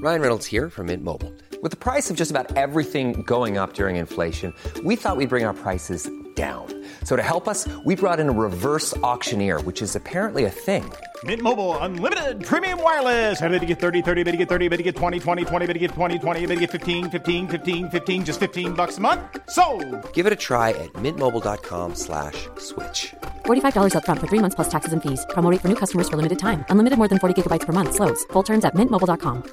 Ryan Reynolds here from Mint Mobile. With the price of just about everything going up during inflation, we thought we'd bring our prices down. So to help us, we brought in a reverse auctioneer, which is apparently a thing. Mint Mobile Unlimited Premium Wireless. How to get 30, 30, bit to get 30, bit to get 20, 20, 20, bit to get 20, 20, bit to get 15, 15, 15, 15, just $15 a month? Sold! Give it a try at mintmobile.com/switch. $45 up front for 3 months plus taxes and fees. Promo rate for new customers for limited time. Unlimited more than 40 gigabytes per month. Slows full terms at mintmobile.com.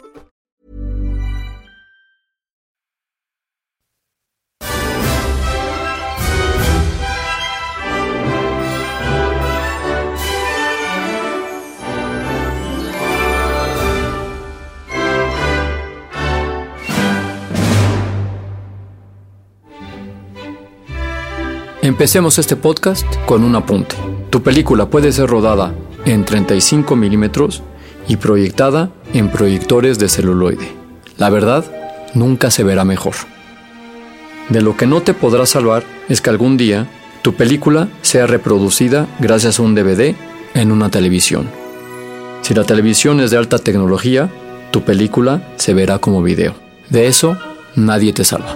Empecemos este podcast con un apunte. Tu película puede ser rodada en 35 milímetros y proyectada en proyectores de celuloide. La verdad, nunca se verá mejor. De lo que no te podrás salvar es que algún día tu película sea reproducida gracias a un DVD en una televisión. Si la televisión es de alta tecnología, tu película se verá como video. De eso, nadie te salva.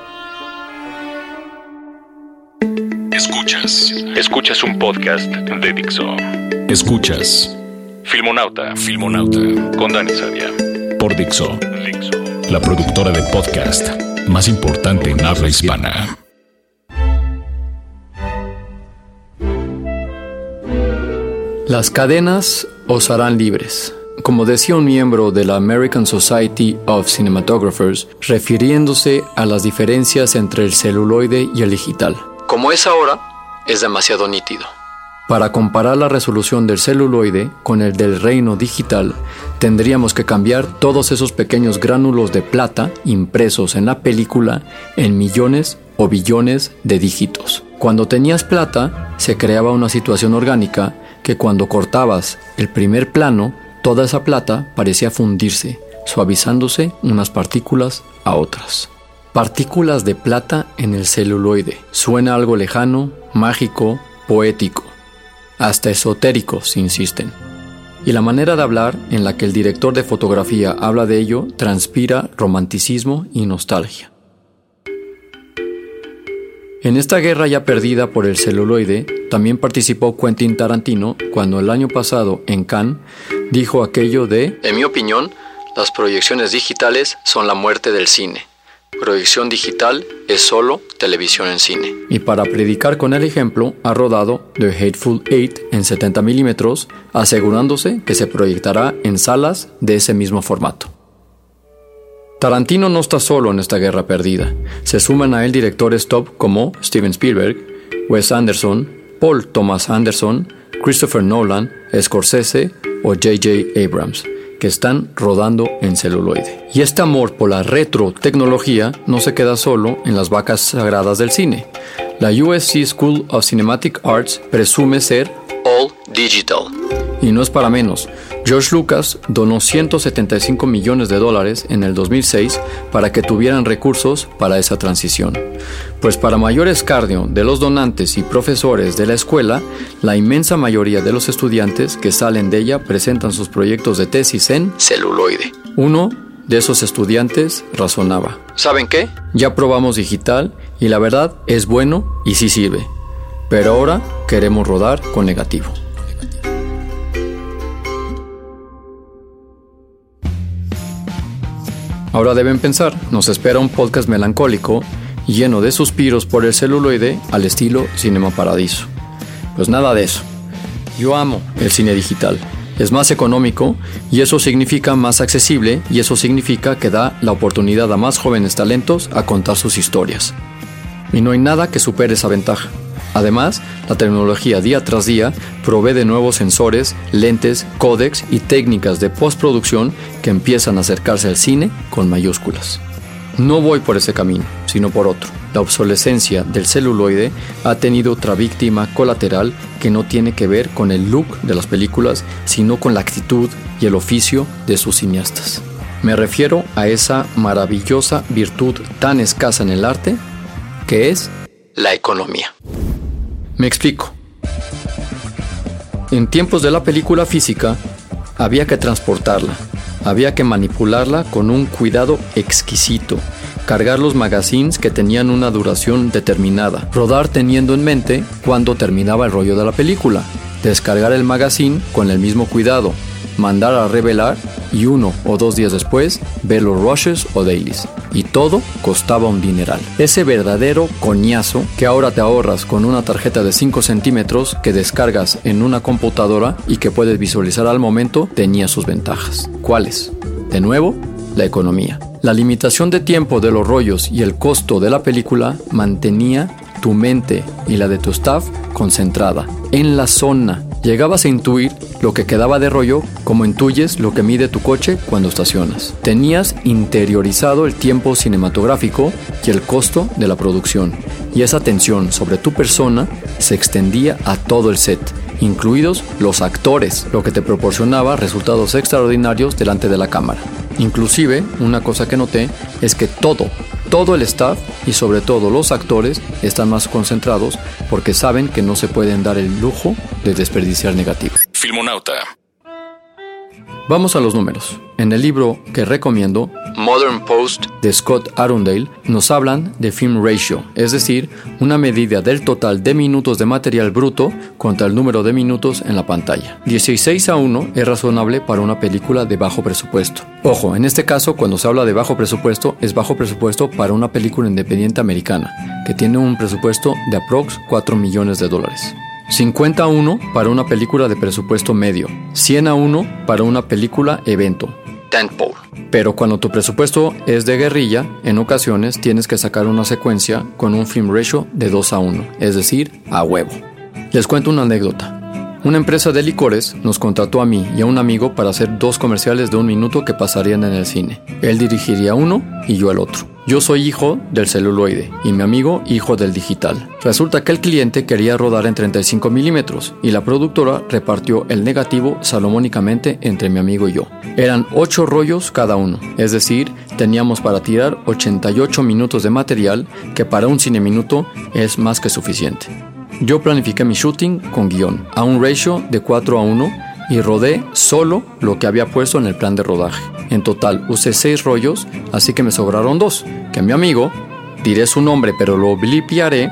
Escuchas un podcast de Dixo. Escuchas Filmonauta con Dani Sadia por Dixo, la productora de podcast más importante en habla hispana. Las cadenas os harán libres, como decía un miembro de la American Society of Cinematographers, refiriéndose a las diferencias entre el celuloide y el digital. Como es ahora, es demasiado nítido. Para comparar la resolución del celuloide con el del reino digital, tendríamos que cambiar todos esos pequeños gránulos de plata impresos en la película en millones o billones de dígitos. Cuando tenías plata, se creaba una situación orgánica que cuando cortabas el primer plano, toda esa plata parecía fundirse, suavizándose unas partículas a otras. Partículas de plata en el celuloide. Suena algo lejano, mágico, poético. Hasta esotérico, si insisten. Y la manera de hablar en la que el director de fotografía habla de ello transpira romanticismo y nostalgia. En esta guerra ya perdida por el celuloide, también participó Quentin Tarantino cuando el año pasado en Cannes dijo aquello de: en mi opinión, las proyecciones digitales son la muerte del cine. Proyección digital es solo televisión en cine. Y para predicar con el ejemplo, ha rodado The Hateful Eight en 70 milímetros, asegurándose que se proyectará en salas de ese mismo formato. Tarantino no está solo en esta guerra perdida. Se suman a él directores top como Steven Spielberg, Wes Anderson, Paul Thomas Anderson, Christopher Nolan, Scorsese o J.J. Abrams, que están rodando en celuloide. Y este amor por la retrotecnología no se queda solo en las vacas sagradas del cine. La USC School of Cinematic Arts presume ser all digital. Y no es para menos. George Lucas donó $175 millones en el 2006 para que tuvieran recursos para esa transición. Pues para mayor escarnio de los donantes y profesores de la escuela, la inmensa mayoría de los estudiantes que salen de ella presentan sus proyectos de tesis en celuloide. Uno de esos estudiantes razonaba: ¿saben qué? Ya probamos digital y la verdad es bueno y sí sirve, pero ahora queremos rodar con negativo. Ahora deben pensar, nos espera un podcast melancólico lleno de suspiros por el celuloide al estilo Cinema Paradiso. Pues nada de eso. Yo amo el cine digital. Es más económico y eso significa más accesible y eso significa que da la oportunidad a más jóvenes talentos a contar sus historias. Y no hay nada que supere esa ventaja. Además, la tecnología día tras día provee de nuevos sensores, lentes, códecs y técnicas de postproducción que empiezan a acercarse al cine con mayúsculas. No voy por ese camino, sino por otro. La obsolescencia del celuloide ha tenido otra víctima colateral que no tiene que ver con el look de las películas, sino con la actitud y el oficio de sus cineastas. Me refiero a esa maravillosa virtud tan escasa en el arte, que es la economía. Me explico. En tiempos de la película física, había que transportarla, Había que manipularla con un cuidado exquisito, cargar los magazines que tenían una duración determinada, rodar teniendo en mente cuándo terminaba el rollo de la película, descargar el magazine con el mismo cuidado, mandar a revelar y 1 o 2 días después ver los rushes o dailies. Y todo costaba un dineral. Ese verdadero coñazo que ahora te ahorras con una tarjeta de 5 centímetros que descargas en una computadora y que puedes visualizar al momento tenía sus ventajas. ¿Cuáles? De nuevo, la economía. La limitación de tiempo de los rollos y el costo de la película mantenía tu mente y la de tu staff concentrada en la zona. Llegabas a intuir lo que quedaba de rollo como intuyes lo que mide tu coche cuando estacionas. Tenías interiorizado el tiempo cinematográfico y el costo de la producción, y esa tensión sobre tu persona se extendía a todo el set, incluidos los actores, lo que te proporcionaba resultados extraordinarios delante de la cámara. Inclusive, una cosa que noté es que todo el staff y sobre todo los actores están más concentrados porque saben que no se pueden dar el lujo de desperdiciar negativo. Filmonauta. Vamos a los números. En el libro que recomiendo, Modern Post, de Scott Arundale, nos hablan de film ratio, es decir, una medida del total de minutos de material bruto contra el número de minutos en la pantalla. 16:1 es razonable para una película de bajo presupuesto. Ojo, en este caso, cuando se habla de bajo presupuesto, es bajo presupuesto para una película independiente americana, que tiene un presupuesto de aprox $4 millones. 50:1 para una película de presupuesto medio, 100:1 para una película evento, tentpole. Pero cuando tu presupuesto es de guerrilla, en ocasiones tienes que sacar una secuencia con un film ratio de 2:1, es decir, a huevo. Les cuento una anécdota. Una empresa de licores nos contrató a mí y a un amigo para hacer 2 comerciales de 1 minuto que pasarían en el cine. Él dirigiría uno y yo el otro. Yo soy hijo del celuloide y mi amigo hijo del digital. Resulta que el cliente quería rodar en 35 milímetros y la productora repartió el negativo salomónicamente entre mi amigo y yo. Eran 8 rollos cada uno, es decir, teníamos para tirar 88 minutos de material, que para un cine minuto es más que suficiente. Yo planifiqué mi shooting con guión, a un ratio de 4:1 y rodé solo lo que había puesto en el plan de rodaje. En total usé 6 rollos, así que me sobraron 2, que mi amigo, diré su nombre pero lo blipiaré,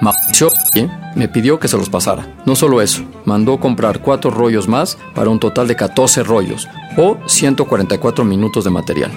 me pidió que se los pasara. No solo eso, mandó comprar 4 rollos más para un total de 14 rollos, o 144 minutos de material.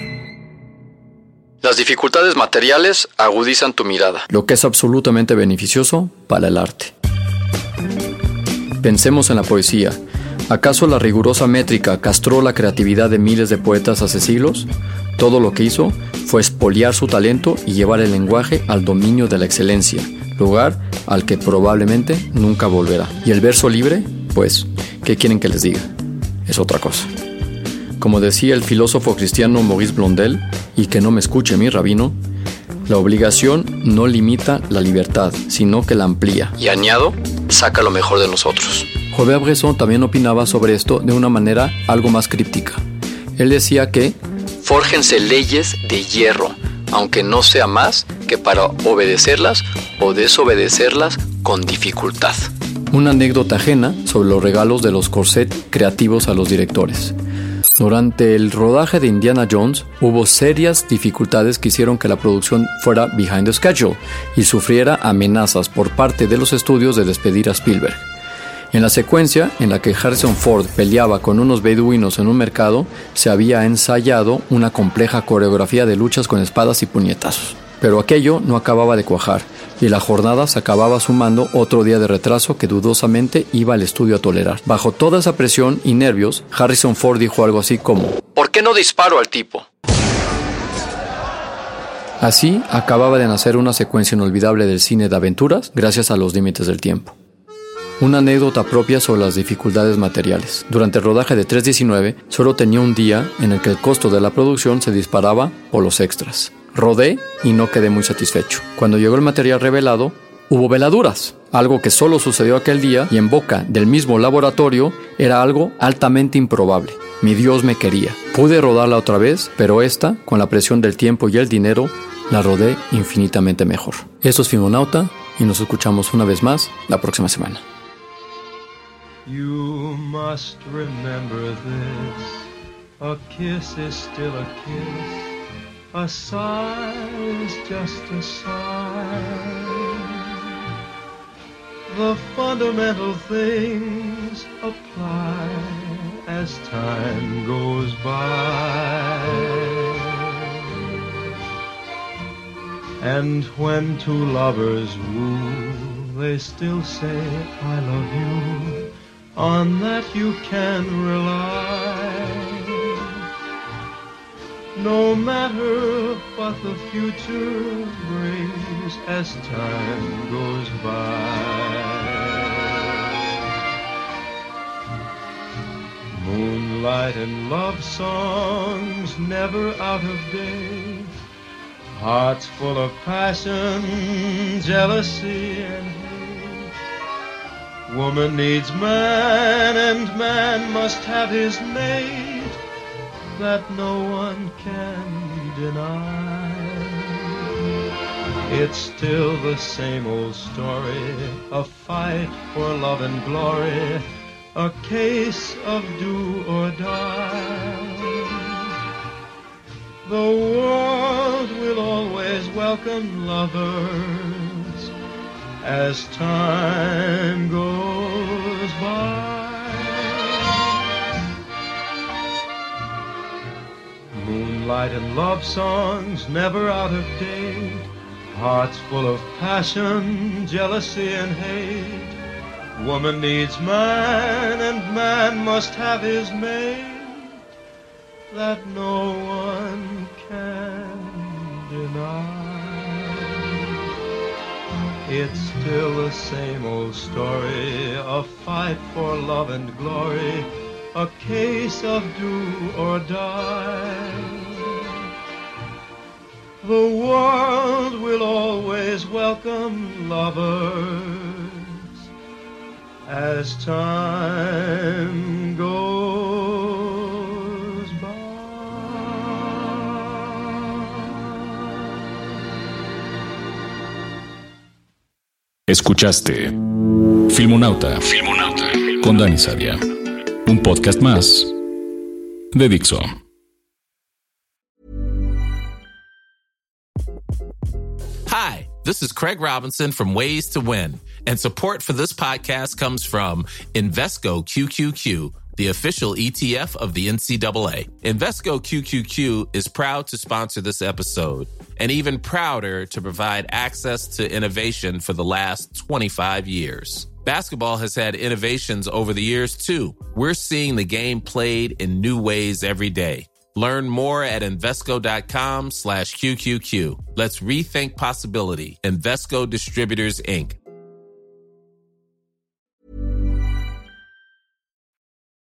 Las dificultades materiales agudizan tu mirada, lo que es absolutamente beneficioso para el arte. Pensemos en la poesía. ¿Acaso la rigurosa métrica castró la creatividad de miles de poetas hace siglos? Todo lo que hizo fue expoliar su talento y llevar el lenguaje al dominio de la excelencia, lugar al que probablemente nunca volverá. ¿Y el verso libre? Pues, ¿qué quieren que les diga? Es otra cosa. Como decía el filósofo cristiano Maurice Blondel, y que no me escuche mi rabino, la obligación no limita la libertad, sino que la amplía. Y añado, saca lo mejor de nosotros. Joubert-Bresson también opinaba sobre esto de una manera algo más críptica. Él decía que fórjense leyes de hierro, aunque no sea más que para obedecerlas o desobedecerlas con dificultad. Una anécdota ajena sobre los regalos de los corsets creativos a los directores. Durante el rodaje de Indiana Jones hubo serias dificultades que hicieron que la producción fuera behind the schedule y sufriera amenazas por parte de los estudios de despedir a Spielberg. En la secuencia en la que Harrison Ford peleaba con unos beduinos en un mercado, se había ensayado una compleja coreografía de luchas con espadas y puñetazos. Pero aquello no acababa de cuajar, y la jornada se acababa sumando otro día de retraso que dudosamente iba al estudio a tolerar. Bajo toda esa presión y nervios, Harrison Ford dijo algo así como: ¿por qué no disparo al tipo? Así acababa de nacer una secuencia inolvidable del cine de aventuras gracias a los límites del tiempo. Una anécdota propia sobre las dificultades materiales. Durante el rodaje de 319, solo tenía un día en el que el costo de la producción se disparaba por los extras. Rodé y no quedé muy satisfecho. Cuando llegó el material revelado, hubo veladuras, algo que solo sucedió aquel día y en boca del mismo laboratorio era algo altamente improbable. Mi Dios me quería. Pude rodarla otra vez, pero esta, con la presión del tiempo y el dinero, la rodé infinitamente mejor. Esto es Filmonauta y nos escuchamos una vez más la próxima semana. You must remember this. A kiss is still a kiss. A sigh is just a sigh. The fundamental things apply as time goes by. And when two lovers woo, they still say, I love you. On that you can rely. No matter what the future brings as time goes by. Moonlight and love songs never out of date. Hearts full of passion, jealousy and hate. Woman needs man and man must have his mate. That no one can deny. It's still the same old story, a fight for love and glory, a case of do or die. The world will always welcome lovers as time goes by. Moonlight and love songs never out of date. Hearts full of passion, jealousy and hate. Woman needs man and man must have his mate. That no one can deny. It's still the same old story, a fight for love and glory, a case of do or die. The world will always welcome lovers as time goes by. Escuchaste Filmonauta con Dani Sadia. Un podcast más de Dixo. Hi, this is Craig Robinson from Ways to Win, and support for this podcast comes from Invesco QQQ, the official ETF of the NCAA. Invesco QQQ is proud to sponsor this episode, and even prouder to provide access to innovation for the last 25 years. Basketball has had innovations over the years, too. We're seeing the game played in new ways every day. Learn more at Invesco.com/QQQ. Let's rethink possibility. Invesco Distributors, Inc.